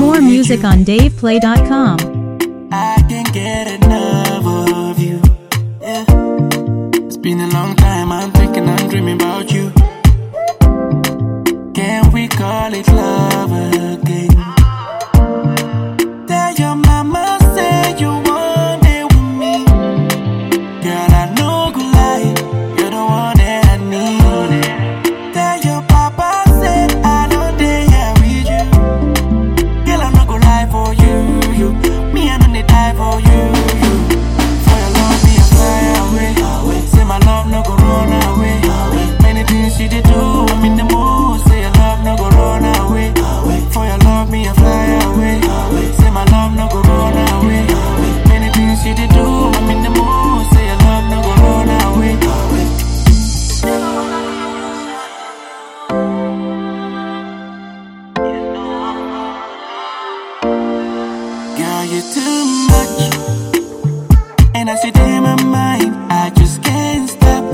More music on DavePlay.com. I can't get enough of you. Yeah. It's been a long time, I'm thinking, I'm dreaming about you. Can we call it love again? Tell your mama, say you want it with me. Girl, I know good lie, you're the one that I need. Tell your papa, say I don't dare here with you. Girl, I'm not gonna lie for you. Me, I don't die for you. For your love, me, I fly away. Say my love, no go run away. Many things she did do, I'm in the mood. Say your love, no go run away. For your love, me, I fly away. Say my love, no go run away. Many things she did do, I'm in the mood. Say your love, no go run away. Girl, you're too much, and I sit in my mind, I just can't stop.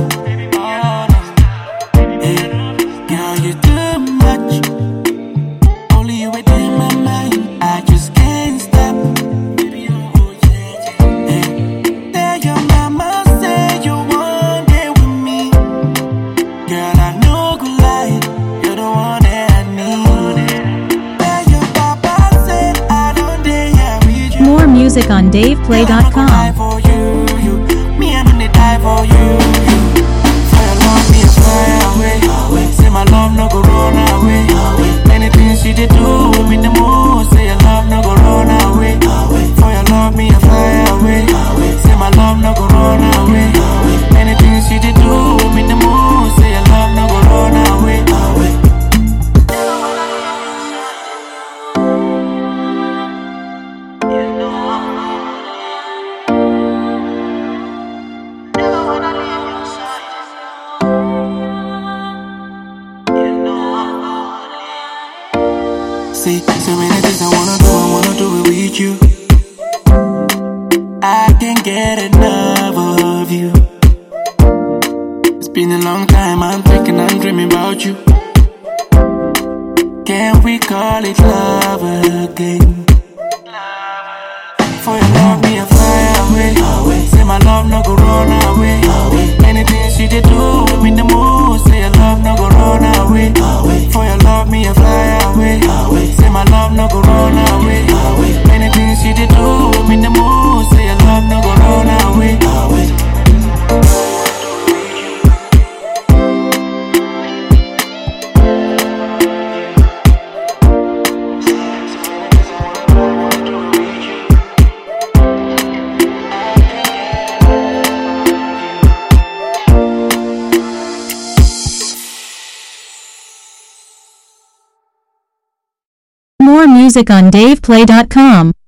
Hey, girl, you're too much, only you within my mind, I just can't stop. Hey, tell your mama, say you want it with me. Girl, I know good lie, you're the one that I need. Tell your papa, say I don't dare here with you. More music on DavePlay.com. For you, me, I don't die for you. For your love, me, I fly away. Say my love, no go run away. Many things she did do, I'm in the mood. Say your love, no go run away. For your love, me, I fly away. Say my love, no go run away. Many things she did do, I'm in the mood. Say your love, no go run away. See, so many things I wanna do it with you. I can't get enough of you. It's been a long time, I'm thinking, I'm dreaming about you. Can we call it love again? For your love, me, I fly away. Say my love, no go run away. Many things she did do, I'm in the mood. Say your love, no go run away. For your love, me, I fly away. Say my love, no go run away. Many things she did do, I'm in the mood. Say your love, no go run away. More music on DavePlay.com.